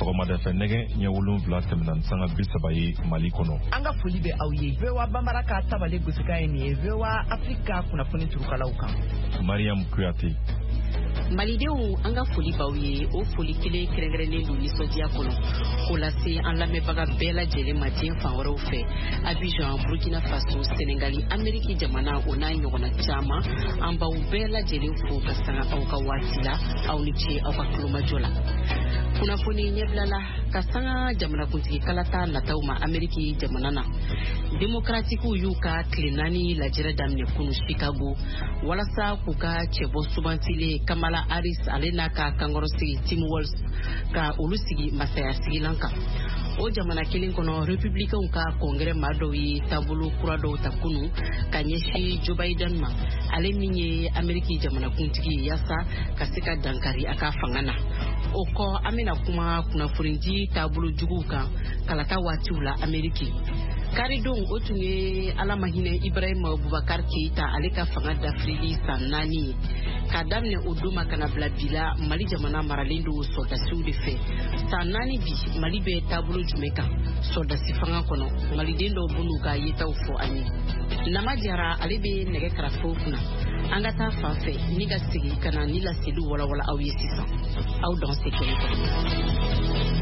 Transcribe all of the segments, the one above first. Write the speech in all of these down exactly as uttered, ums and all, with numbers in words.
sɔgɔmada fɛ nɛgɛ ɲɛ wolonwula tɛmɛna sanga bi saba ye Mali kɔnɔ. An ka foli bɛ aw ye. V O A Bambara ka tabale gosika ye nin ye. V O A Afrika kunnafoni turukalaw kan. Mariam Kuyate. Malidenw an ka foli b'aw ye. O foli kelen kɛrɛnkɛrɛnnen don nisɔndiya kɔnɔ. K'o lase an lamɛnbaga bɛɛ lajɛlen ma diɲɛ fan wɛrɛw fɛ. Abidjan, Burkina Faso, Senegali, Amérique jamana o n'a ɲɔgɔnna caman. An b'aw bɛɛ lajɛlen fo ka sanga aw ka waati la. Aw ni ce aw ka tulomajɔ la. Kunnafoni ɲɛbilala ka sanga jamanakuntigi kalata nataw ma Amérique jamana na. Démocratiques y'u ka tile naani lajɛrɛ daminɛ kunu Chicago walasa k'u ka cɛbɔ subantile Kamala Harris ale n'a ka kankɔrɔsigi Tim Walz ka olu sigi masaya sigilan kan. O jamana kelen kɔnɔ républicains ka congrès maa dɔw ye taabolo kura dɔw ta kunu ka ɲɛsin Joe Biden ma ale min ye Amérique jamanakuntigi ye yaasa ka se ka dankari a ka fanga na. O kɔ an bɛna kuma kunnafonidi taabolo juguw kan kalata waatiw la Amérique. Karidon o tun ye Alama hinɛ Ibrahima Boubacar Keita ale ka fanga dafirili san naani ye. Ka daminɛ o don ma kana bila bi la Mali jamana maralen don soldasiw de fɛ. San naani bi Mali bɛ taabolo jumɛn kan soldasi fanga kɔnɔ maliden dɔw b'u ka yetaw fɔ an ye. Nama Jara ale bɛ nɛgɛ karafow kunna. An ka taa fan fɛ ni ka segi ka na ni laseli walawala aw ye sisan. Aw dɔn se kelen kɔnɔ.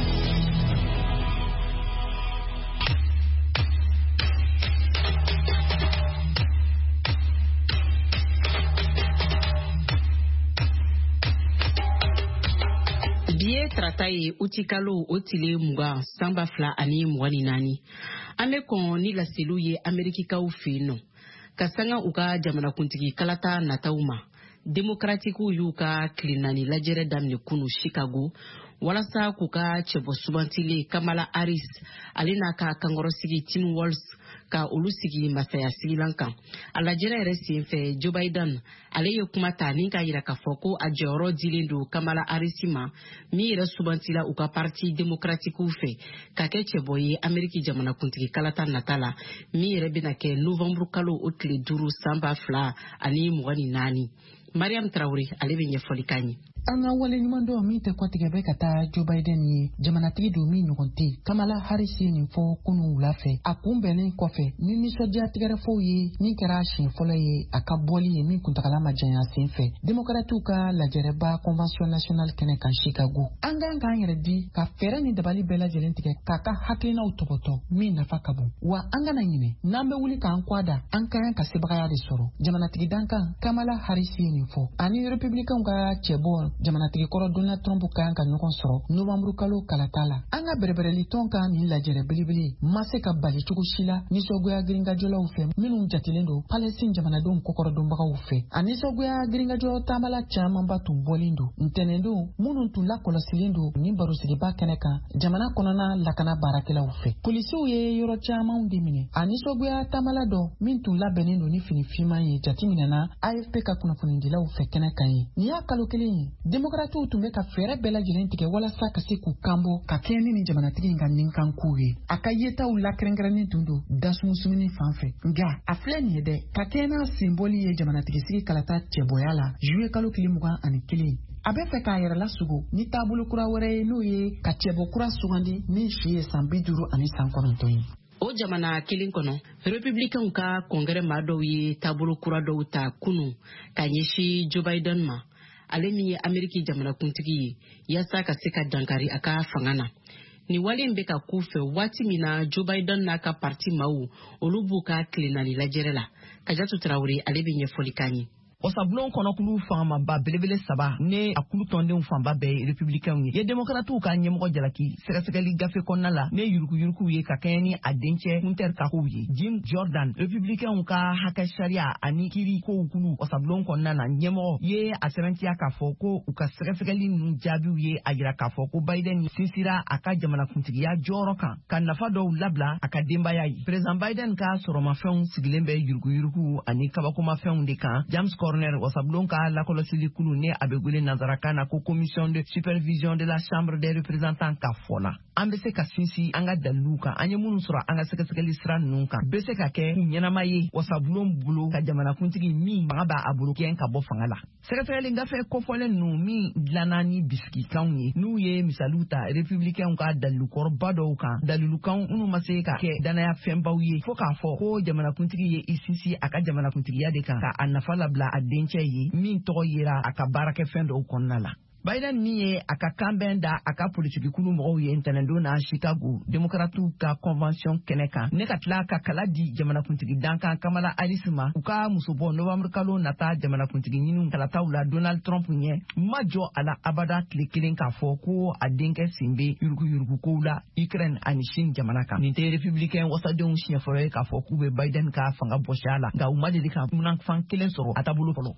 Biye tarata ye utikalo o tile mugan sanba fila ani mugan ni naani. An bɛ kɔn ni laseliw ye Amerikikaw fɛ yen nɔ. Ka sanga u ka jamanakuntigi kalata nataw ma. Démocratiques y'u ka tile naani lajɛrɛ daminɛ kunu Chicago walasa k'u ka cɛbɔ subantile Kamala Harris ale n'a ka kankɔrɔsigi Tim Walz ka olu sigi masaya sigilan kan. A lajɛrɛ yɛrɛ sen fɛ Joe Biden ale ye kuma ta ni ka yira k'a fɔ ko a jɔyɔrɔ dilen don Kamala Harris ma min yɛrɛ subantila u ka parti démocratiques fɛ ka kɛ cɛbɔ ye Amérique jamanakuntigi kalata nata la min yɛrɛ bɛna kɛ novembre kalo o tile duuru sanba fila ani mugan ni naani. Mariam Traoré ale bɛ ɲɛfɔli k'an ye. An ka wale ɲuman dɔ min tɛ kɔtigɛ bɛ ka taa Joe Biden ye jamanatigi don min ɲɔgɔn tɛ Kamala Harris ye nin fɔ kunu wula fɛ a kunbɛnnen kɔfɛ ni nisɔndiya tigɛrɛfɔw ye min kɛra siɲɛ fɔlɔ ye a ka bɔli ye min kuntagala ma janya sen fɛ démocratiques ka lajɛrɛba convention nationale kɛnɛ kan Chicago. An kan k'an yɛrɛ di ka fɛɛrɛ ni dabali bɛɛ lajɛlen tigɛ k'a ka hakilinaw tɔgɔtɔ min nafa ka bon wa an kana ɲinɛ n'an bɛ wuli k'an kɔ da an ka kan ka sebagaya de sɔrɔ. Jamanatigi dankan Kamala Harris ye nin fɔ ani républicains ka cɛbɔ jamanatigi kɔrɔ Donald Trump kan ka ɲɔgɔn sɔrɔ novembre kalo kalata la. An ka bɛrɛbɛrɛli tɔn kan nin lajɛrɛ belebele ma se ka bali cogo si la nisɔngoya girinkajɔlaw fɛ minnu jatilen don Palestine jamanadenw kɔkɔrɔdonbagaw fɛ. A nisɔngoya girinkajɔ taamala camanba tun bɔlen don ntɛnɛndon minnu tun lakɔlɔsilen don ni barosigiba kɛnɛ kan jamana kɔnɔna lakana baarakɛlaw fɛ. Polisiw ye yɔrɔ camanw de minɛ. A nisɔngoya taamala dɔ min tun labɛnnen don ni fini finman ye jateminɛna A F P ka kunnafonidilaw fɛ kɛnɛ kan ye. Nin y'a kalo kelen ye démocratiques tun bɛ ka fɛɛrɛ bɛɛ lajɛlen tigɛ walasa ka se k'u kanbɔ ka kɛɲɛ ni nin jamanatigi in ka ninkan kow ye. A ka yetaw lakɛrɛnkɛrɛnnen tun don dasumusumuni fan fɛ nka a filɛ nin ye dɛ ka kɛɲɛ n'a senbɔli ye jamanatigisi kalata cɛbɔya la juillet kalo tile mugan ani kelen. A bɛ fɛ k'a yɛrɛ lasugo ni taabolo kura wɛrɛ ye n'o ye ka cɛbɔ kura sugandi min si ye san bi duuru ani san kɔnɔntɔn ye. O jamana kelen kɔnɔ républicains ka congrès maa dɔw ye taabolo kura dɔw ta kunu ka ɲɛsin Joe Biden ma ale min ye Amérique jamanakuntigi ye yaasa ka se ka dankari a ka fanga na. Ni wale in bɛ ka k'u fɛ waati min na Joe Biden n'a ka parti maaw olu b'u ka tile naani lajɛrɛ la. Kajatu Traoré ale bɛ ɲɛfɔli k'an ye. Wasabulon kɔnɔkulu fanba belebele saba ne a kulu tɔndenw fanba bɛɛ républicains ye. Ye démocratiques ka ɲɛmɔgɔ jalaki sɛgɛsɛgɛli gafe kɔnɔna la ne yuruku-yuruku ye ka kɛɲɛ ni a dencɛ Hunter Kakow ye. Jim Jordan républicains ka hakɛ sariya ani kiiri kow kulu wasabulon kɔnɔna na ɲɛmɔgɔ ye a sɛbɛntiya k'a fɔ ko u ka sɛgɛsɛgɛli ninnu jaabiw ye a jira k'a fɔ ko Biden sinsira a ka jamanakuntigiya jɔyɔrɔ kan ka nafa dɔw labila a ka denbaya ye. Président Biden ka sɔrɔmafɛnw sigilen bɛ yuruku-yuruku ani kabakomafɛnw de kan. James Scott Corner wasablon ka la kolosili kulu ne abegule nazarakana ko commission de supervision de la chambre des représentants ka fola an bɛ se ka sinsi an ka dalilu kan an ye minnu sɔrɔ an ka sɛgɛsɛgɛli sira ninnu kan bɛ se ka kɛ ɲɛnama ye wasabulon bolo ka jamanakuntigi min fanga b'a a bolo kɛn ka bɔ fanga la sɛgɛsɛgɛli gafe kɔfɔlen ninnu min dilanna ni bisikikanw ye n'u ye misaliw ta républicainw ka dalilukɔrɔba dɔw kan dalilukan minnu ma se ka kɛ danaya fɛnbaw ye fo k'a fɔ ko jamanakuntigi ye i sinsi a ka jamanakuntigiya de kan ka a nafa labila a dencɛ ye min tɔgɔ yera a ka baarakɛfɛn dɔw kɔnɔna la Biden min ye a ka kanbɛn da a ka politikikulu mɔgɔw ye ntɛnɛndon na Chicago Demokratiw ka convention kɛnɛ kan ne ka tila ka kala di jamanakuntigi dankan Kamala Harris ma u ka musobɔ Novembre kalo nata jamanakuntigi ɲiniw kalataw la Donald Trump ɲɛ ma jɔ a la abada tile kelen k'a fɔ ko a denkɛ sen bɛ yuruguyurugukow la Ukraine ani Chine jamana kan nin tɛ républicain wasadenw siɲɛ fɔlɔ ye k'a fɔ k'u bɛ Biden ka fanga bɔsi a la nka u ma deli ka munafan kelen sɔrɔ a taabolo fɔlɔ.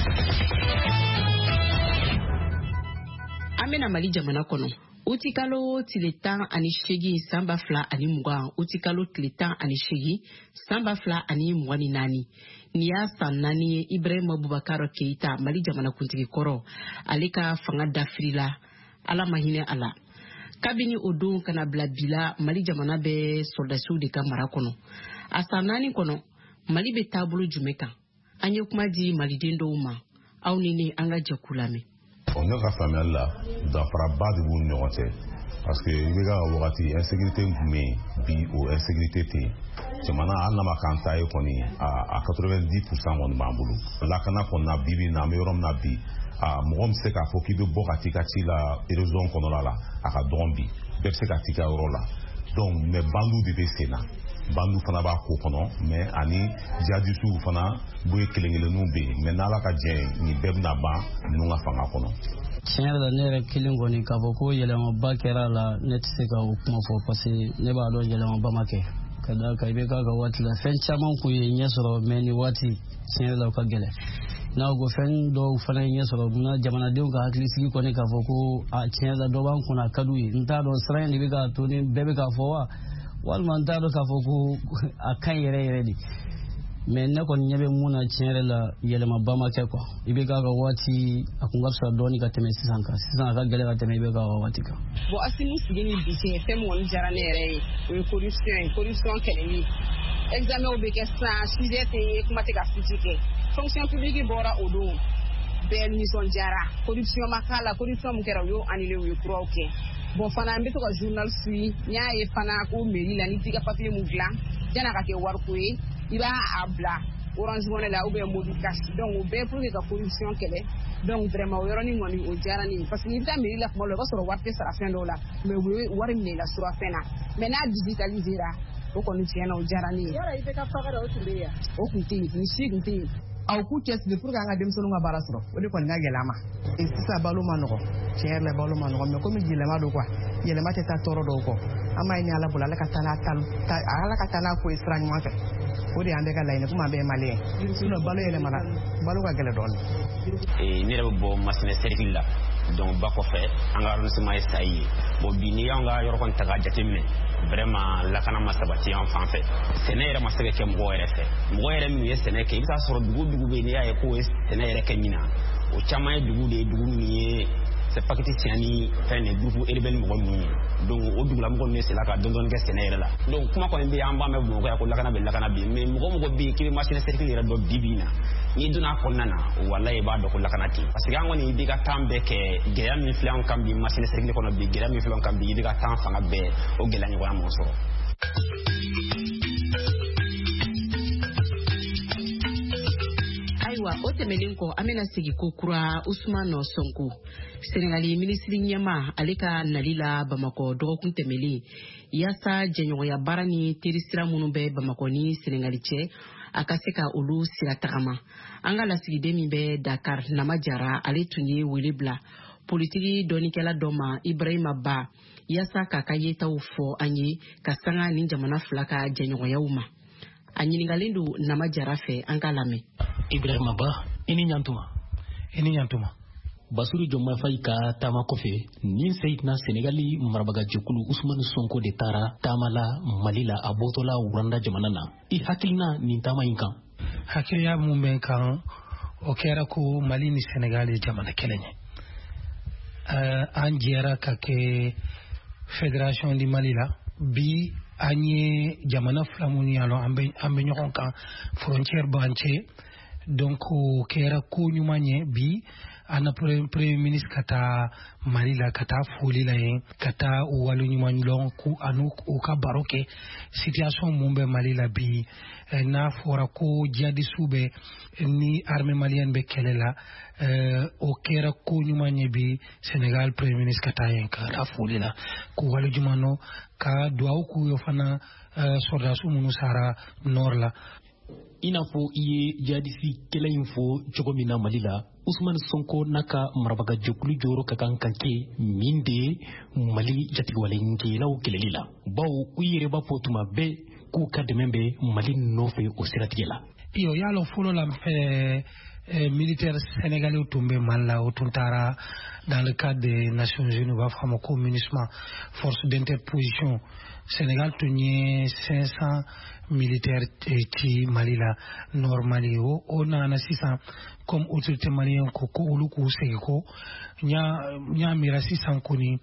Amena Mali jamana kono utikalo tile tan ani shegi samba fla ani mugan utikalo tile tan ani shegi samba fla ani mugan ni nani niya san nani Ibrahim Boubacar Keita Mali jamana kuntigi koro alika fanga dafrila ala mahine ala kabini odon kana bla bila Mali jamana be soldatu de kamara kono asan nani kono Mali be tabulu jumeka anye kuma di Mali dendo uma au nini anga jakulame. On ne ka faamuyali la danfaraba de b'u ni ɲɔgɔn cɛ parce que i bɛ ka wagati insécurité kun bɛ yen bi o insécurité tɛ yen jamana hali n'a ma k'an ta ye kɔni a quatre-vingt-dix pour cent kɔni b'an bolo lakana kɔni na bi bi na an bɛ yɔrɔ min na bi mɔgɔ min bɛ se k'a fɔ k'i bɛ bɔ ka t'i ka ci la région kɔnɔna la a ka dɔgɔn bi bɛɛ bɛ se ka t'i ka yɔrɔ la donc mais bandiw de bɛ sen na bandiw fana b'a ko kɔnɔ mais ani jihadistes fana b'o ye kelen-kelenninw bɛ yen mais n'Ala ka jɛ ye nin bɛɛ bɛna ban ninnu ka fanga kɔnɔ. Tiɲɛ yɛrɛ la ne yɛrɛ kelen kɔni k'a fɔ ko yɛlɛmaba kɛra la ne tɛ se ka o kuma fɔ parce que ne b'a dɔn yɛlɛmaba ma kɛ ka da kan i bɛ k'a ka waati la fɛn caman kun ye ɲɛ sɔrɔ mais nin waati tiɲɛ yɛrɛ la o ka gɛlɛn n'a ko fɛn dɔw fana ye ɲɛ sɔrɔ munna jamanadenw ka hakilisigi kɔni k'a fɔ ko a tiɲɛ yɛrɛ la dɔ b'an kunna a ka d'u ye n t'a dɔn sira in de bɛ k'a to ni bɛɛ bɛ k'a fɔ wa walima n t'a dɔn k'a fɔ ko a ka ɲi yɛrɛ yɛrɛ de mais ne kɔni ɲɛ bɛ mun na tiɲɛ yɛrɛ la yɛlɛmaba ma kɛ quoi i bɛ k'a ka waati a kun ka fisa dɔɔni ka tɛmɛ sisan kan sisan a ka gɛlɛn ka tɛmɛ i bɛ k'a ka waati kan. bon Asimu sigi ni bi cɛ fɛn min kɔni diyara ne yɛrɛ ye o ye corruption ye corruption kɛlɛli examen bɛ kɛ sisan sujet tɛ ye kuma tɛ ka futi kɛ fonction publique bɔra o don bɛɛ nisɔndiyara corruption ma k'a la corruption min kɛra o y'o annulé o ye kuraw kɛ bon fana n bɛ to ka journal suit n y'a ye fana ko mairie la ni t'i ka papier mun dilan yan'a ka kɛ wariko ye i b'a a bila Orange Money la ou bien mobile cash donc o bɛɛ pour que ka corruption kɛlɛ donc vraiment o yɔrɔnin kɔni o diyara ne ye parce que n'i bɛ taa mairie la kuma dɔ la i b'a sɔrɔ wari tɛ sara fɛn dɔw la mais u bɛ wari minɛ i la sura fɛn na mais n'a digitalisera o kɔni tiɲɛ na o diyara ne ye. yala i bɛ ka faga dɔ o tun bɛ yen o tun tɛ yen ni si tun tɛ yen. aw k'u cɛsiri pour que an ka denmisɛnninw ka baara sɔrɔ o de kɔni ka gɛlɛn an ma sisan balo ma nɔgɔ tiɲɛ yɛrɛ la balo ma nɔgɔ mais komi yɛlɛma don quoi yɛlɛma tɛ taa tɔɔrɔ dɔw kɔ an b'a ɲini Ala bolo Ala ka taa n'a ta Ala ka taa n'a ko ye sira ɲuman fɛ o de y'an bɛɛ ka laɲini komi an bɛɛ ye maliyɛn sinon balo yɛlɛmana balo ka gɛlɛn dɔɔni. ne yɛrɛ bɛ bɔ Massinɛ cercle la donc ba kɔfɛ an ka arrondissement ye Sayi ye bon bi n'i y'an ka yɔrɔ kɔni ta k'a jateminɛ vraiment lakana ma sabati an fan fɛ sɛnɛ yɛrɛ ma se ka kɛ mɔgɔ yɛrɛ fɛ mɔgɔ yɛrɛ min ye sɛnɛ kɛ i bɛ taa sɔrɔ dugu dugu bɛ yen n'i y'a ye k'o ye sɛnɛ yɛrɛ kɛ ɲina o caman ye dugu de ye dugu min ye c'est pakiti tiɲɛ ni fɛn de groupe rebelle mɔgɔ ninnu ye donc o dugulamɔgɔ ninnu sela ka dɔɔni dɔɔni kɛ sɛnɛ yɛrɛ la donc kuma kɔni bɛ an b'a mɛn Bamakɔ yan ko lakana bɛ lakana bɛ yen mais mɔgɔ mɔgɔ bɛ yen k'i bɛ Massinɛ cercle yɛrɛ dɔn bi bi in na n'i donna a kɔnɔna na walayi i b'a dɔn ko lakana tɛ yen parce que an kɔni i bɛ ka temps bɛɛ kɛ gɛlɛya min filɛ an kan bi Massinɛ cercle kɔnɔ bi gɛlɛya min filɛ an kan bi i bɛ ka temps fanga bɛɛ o gɛlɛya ɲɔgɔnna m'o sɔrɔ. O tɛmɛnen kɔ an bɛna segin ko kura Usmane Sonko Senegali minisiri ɲɛma ale ka nali la Bamakɔ dɔgɔkun tɛmɛlen yaasa jɛɲɔgɔnya baara ni teri sira minnu bɛ Bamakɔ ni Senegali cɛ a ka se ka olu sira tagama an ka lasigiden min bɛ Dakar Nama Jara ale tun ye wele bila politiki dɔɔnikɛla dɔ ma Ibrahima Ba yaasa k'a ka yetaw fɔ an ye ka sanga ni jamana fila ka jɛɲɔgɔnyaw ma a ɲininkalen don Nama Jara fɛ an ka lamɛn. Ibrahima Ba ini ɲantuma ini ɲantuma Basiru Jɔnmayi Fayi ka taama kɔfɛ nin Seyidina Senegali marabagajɛkulu Usmane Sonko de taara taama la Mali la a bɔtɔla Wuranda jamana na i hakilina nin taama in kan. Hakiliya mun bɛ n kan o kera ko Mali ni Senegal e jamana kelenye uh, an jera ka ke Fédération di Mali la bi anye jamana flamuni alo ambe ambe nyokon kan frontière banche donc o kera ko nyumanye bi ana premier ministre kata Mali la kata foli la yen kata walu nyuman long ku anu o ka baroke situation mumbe Mali la bi eh, na fora ko jadi sube ni armée malienne be kelela eh, o kera ko nyumanye bi Sénégal premier ministre kata yen kata foli la ku walu jumano ka duaw ku yo fana eh, soldat su munu sara nor la ina fo iye jadisi kela info chogomina Malila Ousmane Sonko naka marabaga jokulu joro kakan kanke minde Mali jatiwale ngela o kelelila bawo uyere ba fotuma be ku kademembe Mali nofe o siratigela iyo yalo folo la eh, eh, militaire sénégalais au tombé malla au tuntara dans le cadre des Nations Unies va faire ko MINUSMA force d'interposition Sénégal tenait cinq cents militaires qui Mali la nord Mali o on a six cents comme autorité malienne ko ko uluku seko nya nya mira six cents koni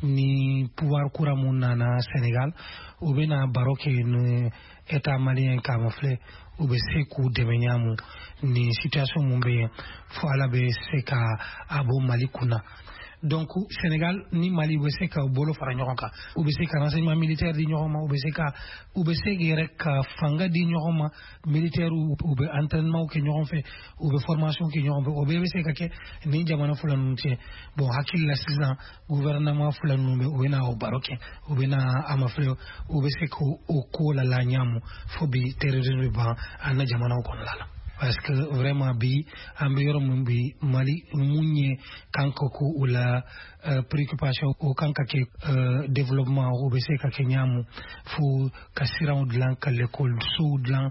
ni pouvoir couramment na Sénégal ou bena baroque ni état malien camouflé ou be seku demenyamu ni situation mumbe fo ala be seka abo Mali kuna donc Sénégal ni Mali be seka bolo fara nyoka ou be seka renseignement militaire di nyoma ou be seka ou be seka rek fanga di nyoma militaire ou be entraînement ke nyoma fait ou be formation ke nyoma ou be seka ke ni jamana fulanu ti bon hakil la six gouvernement fulanu be ou na o baroke ou be na amafle ou be seka o ko la la nyamu fo bi terrorisme ba ana jamana ko la parce que vraiment bi ambe yorom bi Mali munye kanko ko ula uh, préoccupation o kanka ke uh, développement o be se ka kenyamu fu kasira o dlan ka l'école sou dlan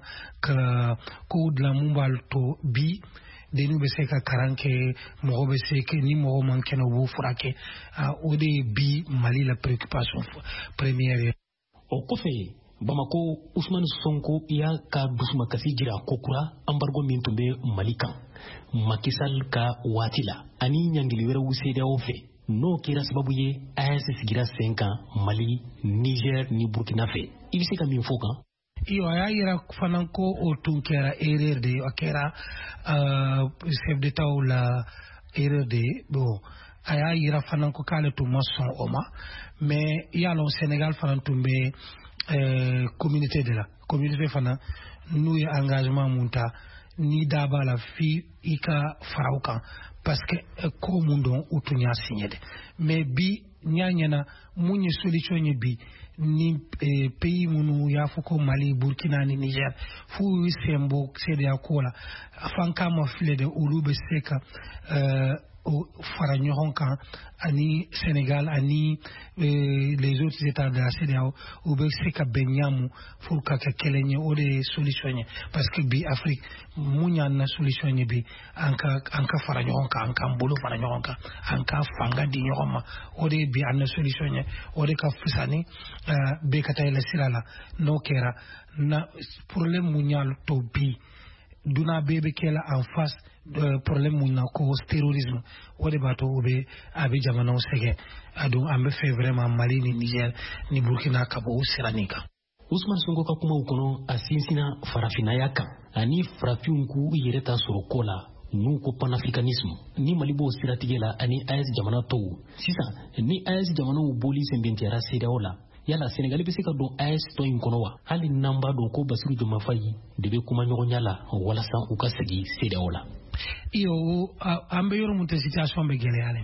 ka ko dlan mumbal to bi denu be se ka karanke mo be se ke ni mo manke no bu furake uh, o de bi Mali la préoccupation première o kofe Bamako Ousmane Sonko ya ka dusuma kasi jira kokura embargo min tumbe Malika Makisal ka watila ani nyangili wera usede ofe no kira sababu ye A S sigira cinq ans Mali Niger ni Burkina Faso ibise ka min foka iyo ayira fananko o tunkera erreur de akera uh, chef d'état ou la erreur de bon ayira fananko kale to mason oma mais yalo Sénégal fanantumbe Euh, communauté de la communauté fana nous y engagement munta ni daba la fi ika faraukan parce que euh, ko mundo utunya signé mais bi nyanyana munye solution bi ni eh, pays munu ya fuko Mali Burkina ni Niger fu sembo cede akola afanka ma file de ulube seka euh, au Faranyoronka, ani Sénégal, ani euh, les autres États de la C D A O, ou bien c'est que Benyamu, faut que quelqu'un ou des solutions, parce que bi Afrique, mounya na solution bi, anka anka Faranyoronka, anka Mbolo Faranyoronka, anka Fanga di Yoroma, ou des bi anna solution, ou des ka Fusani, be kata la silala, no kera, na problème mounya to bi. Duna bebe kela en face de problème muna ko terrorisme o de bato obe abi jamana sege adu ambe fait vraiment Mali ni Niger ni Burkina Kabo siranika Ousmane Sonko ka kuma ukono asinsina farafina yaka ani frafiunku yereta sorokola nuko panafricanisme ni Malibo siratigela ani A S jamana to sisa ni A S jamana uboli sembentiara sedaola yala Sénégal be se ka don A S to in kono wa hali namba do ko Bassirou Diomaye Faye de be kuma nyogo nyala wala san u ka segi sede wala iyo ambe yoro mun situation be gele ale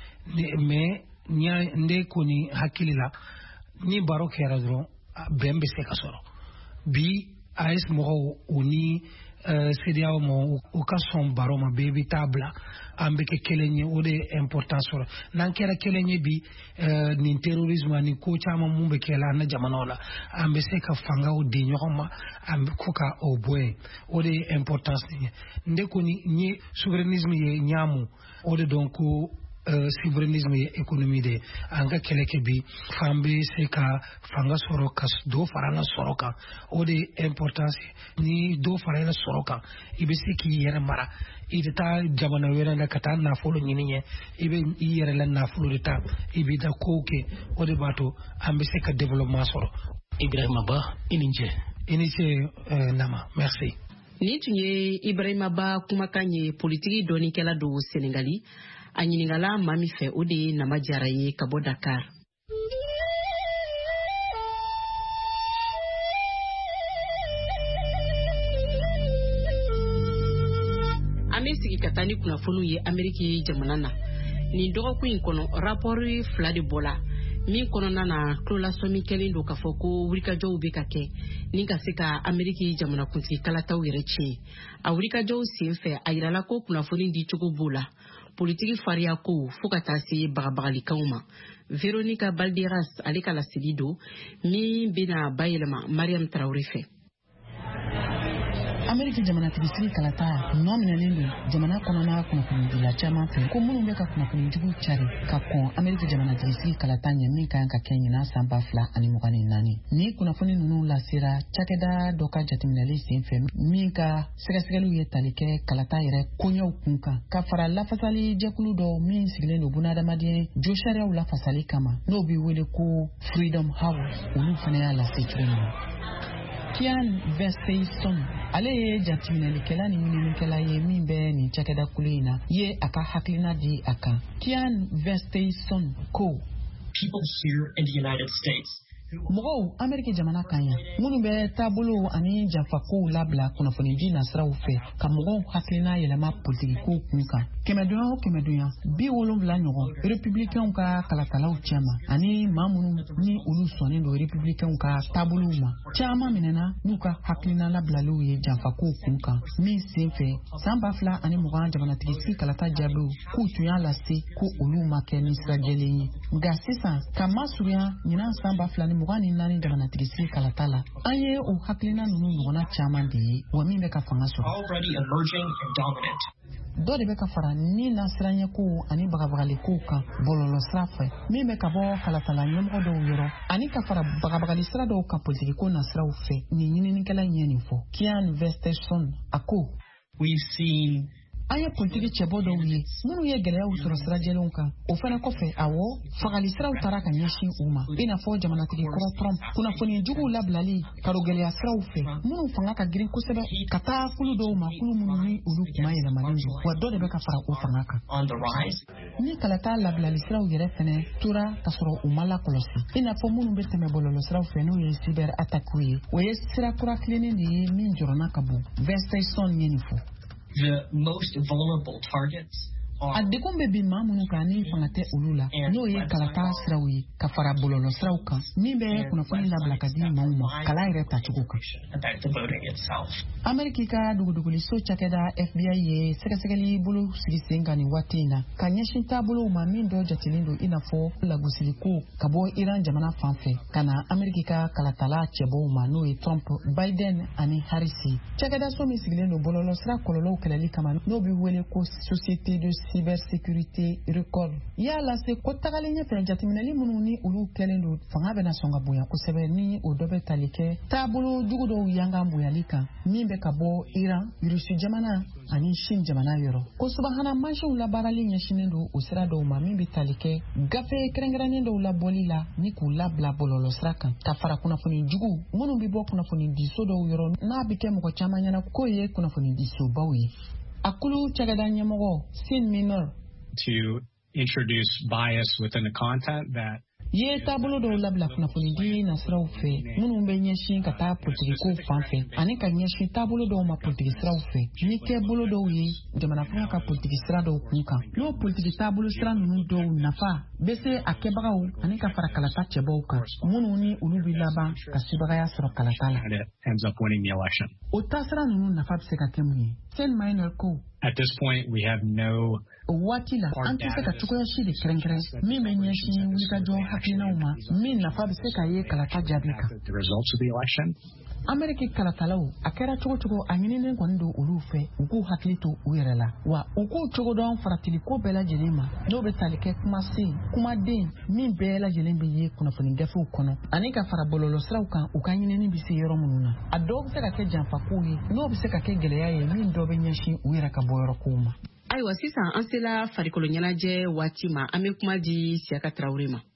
mais nya nde ko ni hakilila ni baro kera dro bembe se ka soro bi A S mo oni Uh, C D A O mo u ka son baro ma baby tabla ambe ke kelenye o de importance ora nan kera kelenye bi uh, ni terrorisme ni ko chama mumbe kela na jamana la ambe se ka fanga o de nyoma ambe ko ka o boy o de importance ni nde ko ni ni souverainisme ye nyamu o de donc souverainisme et économie de an ka kɛlɛ kɛ bi fan bɛ se ka fanga sɔrɔ ka dɔ fara an ka sɔrɔ kan o de importance ni dɔ fara an ka sɔrɔ kan i bɛ se k'i yɛrɛ mara i bɛ taa jamana wɛrɛ la ka taa nafolo ɲini ɲɛ i bɛ i yɛrɛ la nafolo de ta i bɛ da kow kɛ o de b'a to an bɛ se ka développement sɔrɔ. Ibrahima Ba i ni ce. I ni ce Nama, merci. Ni tun ye Ibrahima Ba kumakan ye politiki dɔɔnikɛla don Senegali a ɲiningala maa min fɛ o de ye Nama Jara ye ka bɔ Dakar. An bɛ sigi ka taa ni kunnafoniw ye Ameriki jamana na. Nin dɔgɔkun in kɔnɔ rapport fila de bɔla min kɔnɔna na kulolasɔmi kɛlen don k'a fɔ ko wulikajɔw bɛ ka kɛ ni ka se ka Ameriki jamanakuntigi kalataw yɛrɛ tiɲɛ. A wulikajɔw sen fɛ a yirala ko kunnafoni di cogo b'o la. Politiki fariya ko fo ka taa se bagabagalikaw ma. Veronica Balderas ale ka laseli don min bɛna bayɛlɛma Mariam Traoré fɛ. Ameriki jamanatigi sigi kalata nɔ minɛlen don jamana kɔnɔna kunnafonidila caman fɛ ko minnu bɛ ka kunnafonijugu cari ka kɔn Ameriki jamanatigi sigi kalata ɲɛ min kan ka kɛ ɲinan san ba fila ani mugan ni naani. Ni kunnafoni ninnu lasera cakɛda dɔ ka jateminɛli sen fɛ min ka sɛgɛsɛgɛliw ye tali kɛ kalata yɛrɛ koɲɛw kun kan ka fara lafasali jɛkulu dɔ min sigilen don bunadamaden jo sariyaw lafasali kama n'o bɛ wele ko Freedom House olu fana y'a lase cogo min na. Kian Vesteyson ale ye jatiminɛlikɛla ni ɲininikɛla ye min bɛ nin cakɛda kulu in na ye a ka hakilina di a kan. Kian Vesteyson ko people here in the United States mɔgɔw Ameriki jamana kan yan minnu bɛ taabolo ani janfakow labila kunnafonidi nasiraw fɛ ka mɔgɔw hakilina yɛlɛma politigikow kun kan. Kɛmɛdonya o kɛmɛdonya bi wolonwula ɲɔgɔn républicains ka kalatalaw cɛma ani maa minnu ni olu sɔnnen don républicains ka taabolow ma caman minɛna n'u ka hakilina labilaliw ye janfakow kun kan min sen fɛ san ba fila ani mugan jamanatigi sigi kalata jaabiw k'u tun y'a lase ko olu ma kɛ ni sira jɛlen ye nka sisan ka masurunya ɲinan san ba fila ni mugan ni naani jamanatigi sigi kalata la an ye o hakilina ninnu ɲɔgɔnna caman de ye wa min bɛ ka fanga sɔrɔ. Dɔ de bɛ ka fara ni nasiranyɛkow ani bagabagalikow kan bɔlɔlɔ sira fɛ min bɛ ka bɔ kalatala ɲɛmɔgɔ dɔw yɔrɔ ani ka fara bagabagali sira dɔw kan politigiko nasiraw fɛ nin ɲininikɛla ɲɛ nin fɔ. Kian Vesteyson a ko we've seen an ye politiki cɛbɔ dɔw ye minnu ye gɛlɛyaw sɔrɔ sirajɛlenw kan o fana kɔfɛ awɔ fagali siraw taara ka ɲɛsin u ma i n'a fɔ jamanatigi kɔrɔ Trump kunnafoni juguw labilali karo gɛlɛya siraw fɛ minnu fanga ka girin kosɛbɛ ka taa kulu dɔw ma kulu minnu ni olu kuma yɛlɛmalen don wa dɔ de bɛ ka fara o fanga kan. Ni kalata labilali siraw yɛrɛ fɛnɛ tora ka sɔrɔ u ma lakɔlɔsi i n'a fɔ minnu bɛ tɛmɛ bɔlɔlɔ siraw fɛ n'o ye cyber attaque ye o ye sira kura tilennen de ye min jɔrɔna ka bon. Vesteyson ye nin fɔ. The most vulnerable targets a degun bɛ bin maa minnu kan ni fanga tɛ olu la n'o ye kalata siraw ye ka fara bɔlɔlɔ siraw kan min bɛ kunnafoni labila ka di maaw ma kala yɛrɛ tacogo kan. Ameriki ka dugudugoliso cakɛda F B I ye sɛgɛsɛgɛli bolo sigi sen kan nin waati in na ka ɲɛsin taabolow ma min dɔ jatelen don i n'a fɔ lagosiliko ka bɔ Iran jamana fan fɛ ka na Ameriki ka kalatala cɛbɔw ma n'o ye Trump, Biden ani Harris. Cakɛda so min sigilen don bɔlɔlɔ sira kɔlɔlɔw kɛlɛli kama n'o bɛ wele ko Société de cybersécurité record y'a lase ko tagalen ɲɛfɛ jateminɛli minnu ni olu kɛlen don fanga bɛna sɔn ka bonya kosɛbɛ ni o dɔ bɛ tali kɛ taabolo jugu dɔw yanga bonyali kan min bɛ ka bɔ Iran, Rusi jamana ani Chine jamana yɔrɔ ko subahana mansinw labaarali ɲɛsinnen don o sira dɔw ma min bɛ tali kɛ gafe kɛrɛnkɛrɛnnen dɔw labɔli la ni k'u labila bɔlɔlɔ sira kan ka fara kunnafoni jugu minnu bɛ bɔ kunnafoni diso dɔw yɔrɔ n'a bɛ kɛ mɔgɔ caman ɲɛna k'o ye kunnafoni disobaw ye. Akulu cakɛda ɲɛmɔgɔ Sin Minor to introduce bias within the content that ye taabolo dɔw labila kunnafonidi nasiraw fɛ minnu bɛ ɲɛsin ka taa politigikow fan fɛ ani ka ɲɛsin taabolo dɔw ma politigi siraw fɛ ni kɛ bolo dɔw ye jamana fanga ka politigi sira dɔw kun kan n'o politigi taabolo sira ninnu dɔw nafa bɛ se a kɛbagaw ani ka fara kalata cɛbɔw kan minnu ni olu bɛ laban ka sebagaya sɔrɔ kalata la o taasira ninnu nafa bɛ se ka kɛ mun ye. Sen Minor ko at this point we have no waati la an tɛ se ka cogoya si de kɛrɛnkɛrɛn min bɛ ɲɛsin wulikajɔ hakilinaw ma min nafa bɛ se ka ye kalata jaabi kan. Amerika kalatalaw a kɛra cogo cogo a ɲininen kɔni don olu fɛ u k'u hakili to u yɛrɛ la wa u k'u cogo dɔn faratili ko bɛɛ lajɛlen ma n'o bɛ tali kɛ kumasen kumaden min bɛɛ lajɛlen bɛ ye kunnafoni gafew kɔnɔ ani ka fara bɔlɔlɔsiraw kan u ka ɲinini bɛ se yɔrɔ minnu na a dɔw bɛ se ka kɛ janfakow ye n'o bɛ se ka kɛ gɛlɛya ye min dɔw bɛ ɲɛsin u yɛrɛ ka bɔ yɔrɔ kow ma. Ayiwa sisan an sela farikolo ɲɛnajɛ waati ma an bɛ kuma di Siyaka Tarawele ma.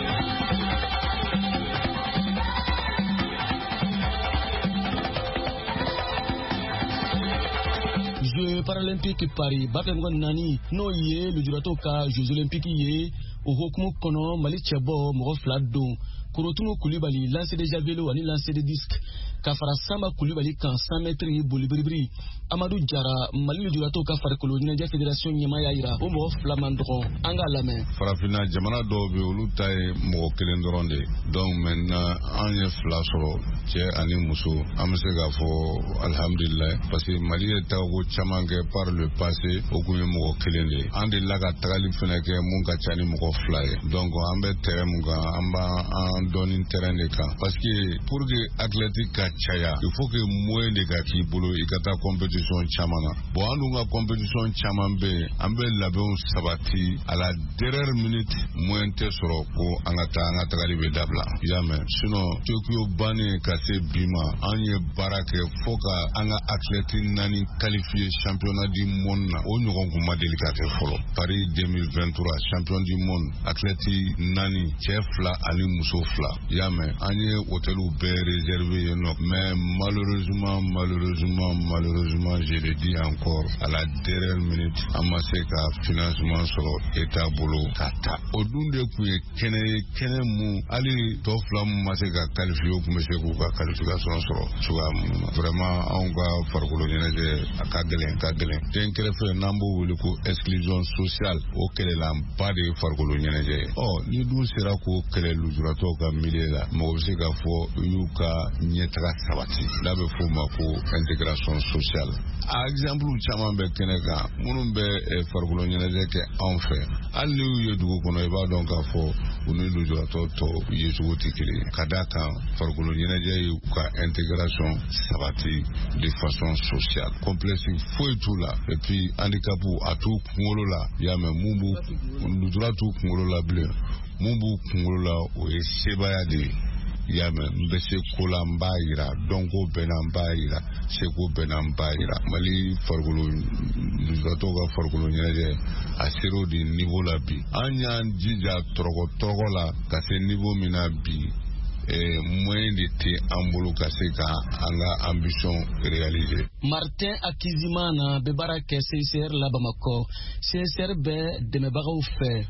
Jeux paralympiques Paris Bapengon Nani no ye lujurato ka Jeux olympiques ye o hokumu kono Mali cɛbɔ mɔgɔ fila don Korotumu Kulibali lancer de javelot ani lancer de disque Kafara Samba Kulibali kan cent mètres bolibiribiri Amadou Jara Mali lujurato ka farikolo ɲɛnajɛ fédération ɲɛmaaya yira o mɔgɔ fila man dɔrɔn an ka lamɛn. Farafina jamana dɔw bɛ olu ta ye mɔgɔ kelen dɔrɔn de donc maintenant an ye fila sɔrɔ cɛ ani muso an bɛ se k'a fɔ alhamdulilayi parce que Mali ye tago caman kɛ par le passé o kun ye mɔgɔ kelen de an delila ka tagali fɛnɛ kɛ mun ka ca ni mɔgɔ fila ye donc an bɛ terrain mun kan an b'a an dɔɔni terrain de kan parce que pour que athlète ka caya il faut que moyen de ka k'i bolo i ka taa compétition caman na bon an dun ka compétition caman bɛ yen an bɛ labɛnw sabati à la dernière minute moyen tɛ sɔrɔ ko an ka taa an ka tagali bɛ dabila i y'a mɛn sinon Tokyo bannen ka se bi ma an ye baara kɛ fo ka an ka athlète naani qualifié championnat du monde na o ɲɔgɔn kun ma deli ka kɛ fɔlɔ Paris deux mille vingt-trois champion du monde athlète naani cɛ fila ani muso fila i y'a mɛn an ye hôteliw bɛɛ réservé yen nɔ mais malheureusement malheureusement malheureusement je le dis encore à la dernière minute an ma se ka financement sɔrɔ état bolo ka ta o dun de kun ye kɛnɛ ye kɛnɛ mun hali tɔ fila mun ma se ka qualifié o kun bɛ se k'u ka qualification sɔrɔ cogoya minnu na vraiment anw ka farikolo ɲɛnajɛ a ka gɛlɛn ka gɛlɛn den kɛrɛfɛ n'an b'o wele ko exclusion sociale o kɛlɛlanba de ye farikolo ɲɛnajɛ ye ɔ ni dun sera k'o kɛlɛ lujuratɔw ka milieu la mɔgɔ bɛ se k'a fɔ u y'u ka ɲɛtaga sabati n'a bɛ f'o ma ko intégration sociale a exemple caman bɛ kɛnɛ kan minnu bɛ farikolo ɲɛnajɛ kɛ anw fɛ hali ni y'u ye dugu kɔnɔ i b'a dɔn k'a fɔ u ni lujuratɔ tɔw ye cogo tɛ kelen ye ka d'a kan farikolo ɲɛnajɛ ye u ka intégration sabati de façon sociale complexe foyi t'u la et puis handicapu a t'u kunkolo la i y'a mɛn mun b'u lujura t'u kunkolo la bilen mun b'u kunkolo la o ye sebaya de ye i y'a mɛn n bɛ se ko la n b'a yira dɔnko bɛɛ na n b'a yira seko bɛɛ na n b'a yira Mali farikolo lujuratɔw ka farikolo ɲɛnajɛ a ser'o de niveau la bi an y'an jija tɔrɔgɔ tɔrɔgɔ la ka se niveau min na bi Eh, moyen de te an bolo ka se ka an ka ambition réaliser. Martin Akizimana bɛ baara kɛ C I C R la Bamako. C I C R bɛ dɛmɛbagaw fɛ.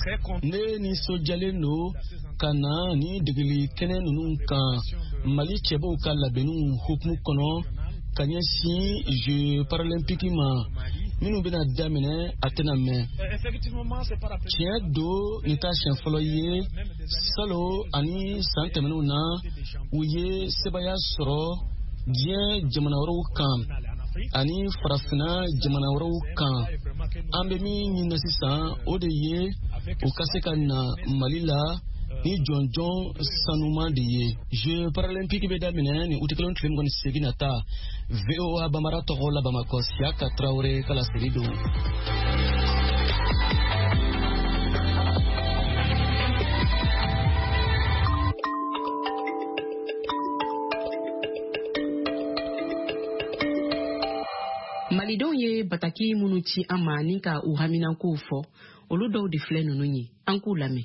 Ne nisɔndiyalen don ka na ni degeli kɛnɛ ninnu kan Mali cɛbaw ka labɛnniw hukumu kɔnɔ ka ɲɛsin Jeux paralympiques ma minnu bɛna daminɛ a tɛna mɛn. Tiɲɛ don nin t'a siɲɛ fɔlɔ ye salo ani san tɛmɛnenw na u ye sebaya sɔrɔ diɲɛ jamana wɛrɛw kan ani farafina jamana wɛrɛw kan. An bɛ min ɲini sisan o de ye u ka se ka na Mali la ni jɔnjɔn sanuman de ye. Jeux paralympiques bɛ daminɛ ni uti kelen tile mugan ni segin na ta. V O A Bambara tɔgɔ la Bamako Siyaka Tarawele ka laseli don. Malidenw ye bataki minnu ci an ma ni ka u haminankow fɔ olu dɔw de filɛ ninnu ye an k'u lamɛn.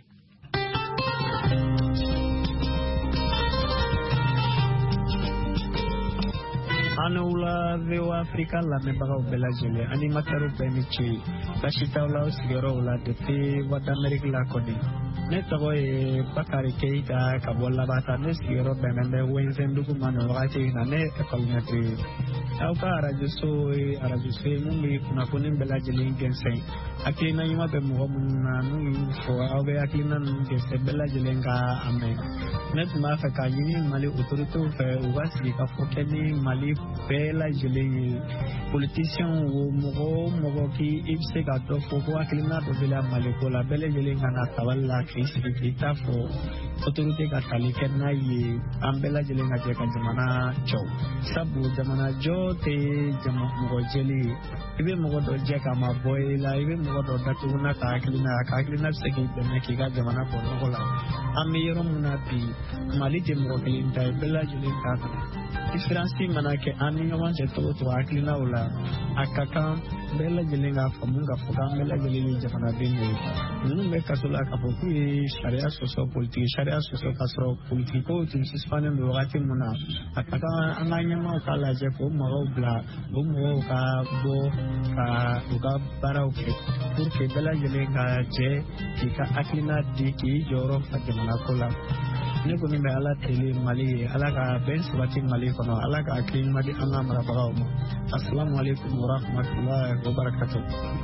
An wula V O A Africa lamɛnbagaw bɛɛ lajɛlen animateurs bɛɛ ni ce basi t'aw la aw sigiyɔrɔw la depuis voix d'Amérique la kɔni ne tɔgɔ ye Bakari Keyita ka bɔ Labata ne sigiyɔrɔ bɛnnen bɛ Wenzɛndugu ma nin wagati in na ne ye école maître ye aw ka radio so ye radio so ye mun bɛ kunnafoni bɛɛ lajɛlen gɛnsɛn hakilina ɲuman bɛ mɔgɔ minnu na n'u y'u fɔ aw bɛ hakilina ninnu gɛnsɛn bɛɛ lajɛlen ka a mɛn ne tun b'a fɛ ka ɲini Mali autorités fɛ u ka sigi ka fɔ kɛ ni Mali bɛɛ lajɛlen ye politicien wo mɔgɔ o mɔgɔ k'i i bɛ se ka dɔ fɔ ko hakilina dɔ bɛ la Mali ko la bɛɛ lajɛlen ka na tabali la k'i sigi k'i ta fɔ autorité ka tali kɛ n'a ye an bɛɛ lajɛlen ka jɛ ka jamana jɔ sabu jamana jɔ tɛ jama mɔgɔ jɛlen ye i bɛ mɔgɔ dɔ jɛ k'a ma bɔ i la i bɛ mɔgɔ dɔ datugu n'a ka hakilina a ka hakilina bɛ se k'i dɛmɛ k'i ka jamana bɔ nɔgɔ la an bɛ yɔrɔ min na bi Mali tɛ mɔgɔ kelen ta ye bɛɛ lajɛlen t'a kan différence mana kɛ an ni ɲɔgɔn cɛ cogo o cogo hakilinaw la a ka kan bɛɛ lajɛlen k'a faamu k'a fɔ k'an bɛɛ lajɛlen ye jamanaden de ye ninnu bɛ kaso la k'a fɔ k'u ye sariya sɔsɔ politiki sariya sɔsɔ k'a sɔrɔ politiki kow tun suspended don wagati min na a ka kan an ka ɲɛmaaw k'a lajɛ k'o mɔgɔw bila o mɔgɔw ka bɔ ka u ka baaraw kɛ pour que bɛɛ lajɛlen ka jɛ k'i ka hakilina di k'i jɔyɔrɔ fa jamana ko la ne kɔni bɛ ala deli Mali ye ala ka bɛn sabati Mali kɔnɔ ala ka hakili ɲuman di an ka marabagaw ma assalamu alaikum wa rahmatullahi wa barakatuh.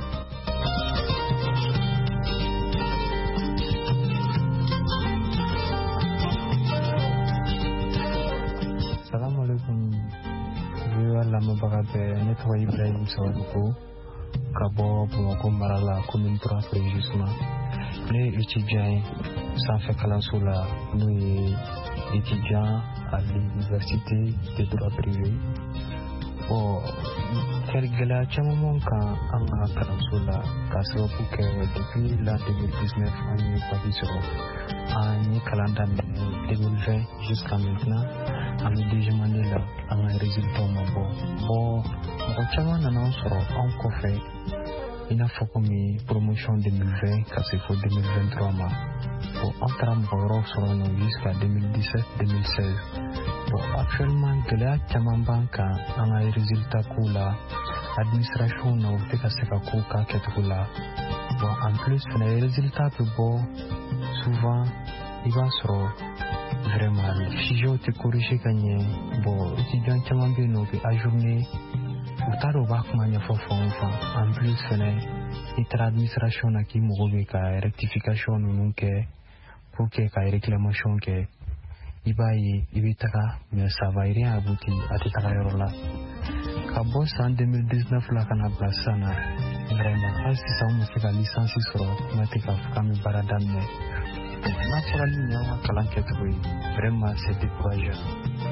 Assalamu alaikum viwa lamɛnbaga bɛɛ ne tɔgɔ Ibrahim Sawaduko ka bɔ Bamakɔ mara la commune trois précisément ne ye étudiant ye sanfɛ kalanso la n'o ye étudiant à l'université de droit privé bon gɛlɛya caman man kan an ka kalanso la k'a sababu kɛ depuis l'an deux mille dix-neuf an ye bac sɔrɔ an ye kalan daminɛ deux mille vingt jusqu'à maintenant an bɛ deuxième année la an ka résultat ma bɔ bon mɔgɔ caman nana an sɔrɔ an kɔfɛ i n'a fɔ komi promotion deux mille vingt ka se fo deux mille vingt-trois ma bon an taara mɔgɔ wɛrɛw sɔrɔ yen nɔ jusqu'à deux mille dix-sept deux mille seize bon actuellement gɛlɛya caman b'an kan an ka résultat ko la administration na u tɛ ka se ka ko k'a kɛcogo la bon en plus fɛnɛ résultat bɛ bɔ souvent i b'a sɔrɔ vraiment fichiers tɛ corriger ka ɲɛ bon étudiant caman bɛ yen nɔ u bɛ ajourner u t'a dɔn u b'a kuma ɲɛfɔ fan o fan en plus fɛnɛ i taara administration na k'i mago bɛ ka rectification ninnu kɛ pour que ka réclamation kɛ i b'a ye i bɛ taga mais ça va rien aboutir a tɛ taga yɔrɔ la ka bɔ san deux mille dix-neuf la ka na bila sisan na vraiment hali sisan an ma se ka licence sɔrɔ kuma tɛ k'a fɔ k'an bɛ baara daminɛ n'a fɔra ni nin y'an ka kalan kɛcogo ye vraiment c'est décourageant.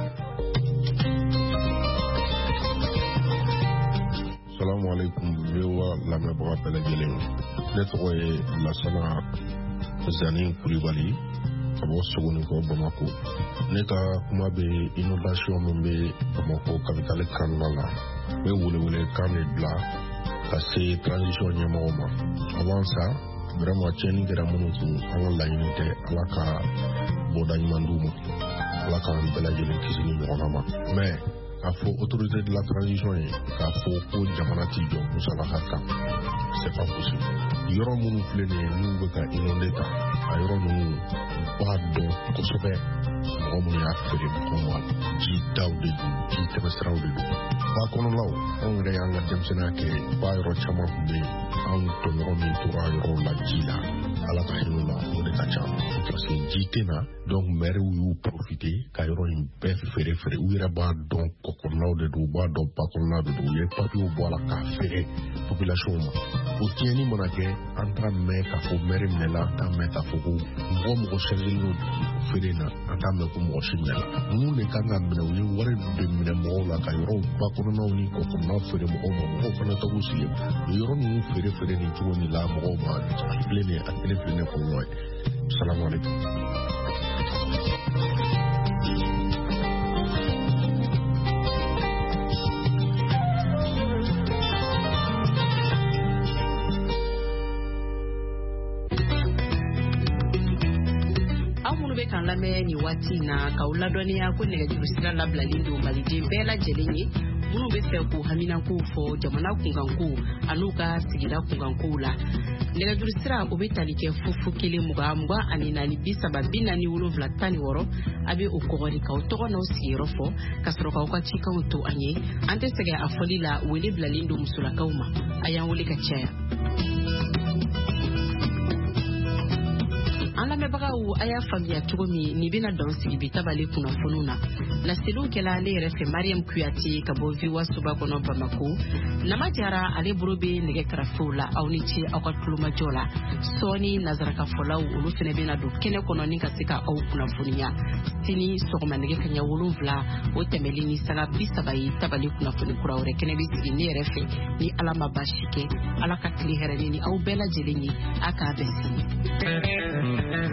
Salamu alaikum viwa lamɛnbaga bɛɛ lajɛlen ne tɔgɔ ye Lasana Zani Kulibali ka bɔ Sogonikɔ Bamako ne ka kuma bɛ innovation min bɛ Bamako capitale kɔnɔna la n bɛ welewele kan de bila ka se transition ɲɛmɔgɔw ma avant ça vraiment tiɲɛni kɛra minnu kun an ka laɲini tɛ ala ka bɔda ɲuman d'u ma ala k'an bɛɛ lajɛlen kisi ni ɲɔgɔnna ma mais k'a fɔ autorité de la transition ye k'a fɔ ko jamana t'i jɔ musalaka kan c'est pas possible yɔrɔ minnu filɛ nin ye n'u bɛ ka inonder ta a yɔrɔ ninnu b'a dɔn kosɛbɛ mɔgɔ minnu y'a feere mɔgɔw ma ji daw de don ji tɛmɛsiraw de don ba kɔnɔlaw anw yɛrɛ y'an ka denmisɛnniya kɛ ba yɔrɔ caman tun bɛ yen anw tɔɲɔgɔn min tora yɔrɔw la ji la ala ka hinɛ la o de ka ca parce que ji tɛ na donc maires y'u profiter ka yɔrɔ in bɛɛ feere feere u yɛrɛ b'a dɔn kɔkɔrɔlaw de don u b'a dɔn ba kɔnɔna de don u ye papiyew bɔ a la k'a feere population ma o tiɲɛni mana kɛ an t'a mɛn k'a fɔ maire minɛla an t'a mɛn k'a fɔ ko mɔgɔ mɔgɔ chargelen don feere na an t'a mɛn ko mɔgɔ si minɛla ninnu de kan ka minɛ u ye wari de minɛ mɔgɔw la ka yɔrɔw ba kɔnɔnaw ni kɔkɔrɔnaw feere mɔgɔw ma mɔgɔw fana tagu sigi o yɔrɔ ninnu feere feere nin cogo nin la mɔgɔw ma a filɛ nin a kelen filɛ nin kɔlɔlɔ ye salamu alaikum. kan lamɛn ni waati na ka ladɔniya ko nɛgɛjuru sira labilalen don maliden bɛɛ lajɛlen ye minnu bɛ fɛ k'u haminankow fɔ jamana kunkanko an'u ka sigida kunkankow la nɛgɛjuru sira o bɛ tali kɛ fufu kelen mugan mugan ani naani bi saba bi naani wolonwula tan ni wɔɔrɔ a bɛ o kɔgɔri k'aw tɔgɔ n'aw sigiyɔrɔ fɔ ka sɔrɔ k'aw ka cikanw to an ye an tɛ sɛgɛn a fɔli la wele bilalen don musolakaw ma a y'an wele ka caya. An lamɛbagaw a y'a faamuya cogo min ni bɛna dɔn sigi bi tabale kunnafoniw na laseliw kɛla ale yɛrɛ fɛ Mariam Kuyate ka bɔ Viwa Soba kɔnɔ Bamako. Nama Jara ale bolo bɛ nɛgɛ karafew la aw ni ce aw ka tulomajɔ la sɔɔni nazarakafɔlaw olu fɛnɛ bɛna don kɛnɛ kɔnɔ ni ka se ka aw kunnafoniya sini sɔgɔma nɛgɛ kaɲɛ wolonwula o tɛmɛli ni saga bi saba ye tabale kunnafoni kura wɛrɛ kɛnɛ bɛ sigi ne yɛrɛ fɛ ni Ala ma baasi kɛ Ala ka tile hɛrɛ ni aw bɛɛ lajɛlen ye a k'a bɛn sini.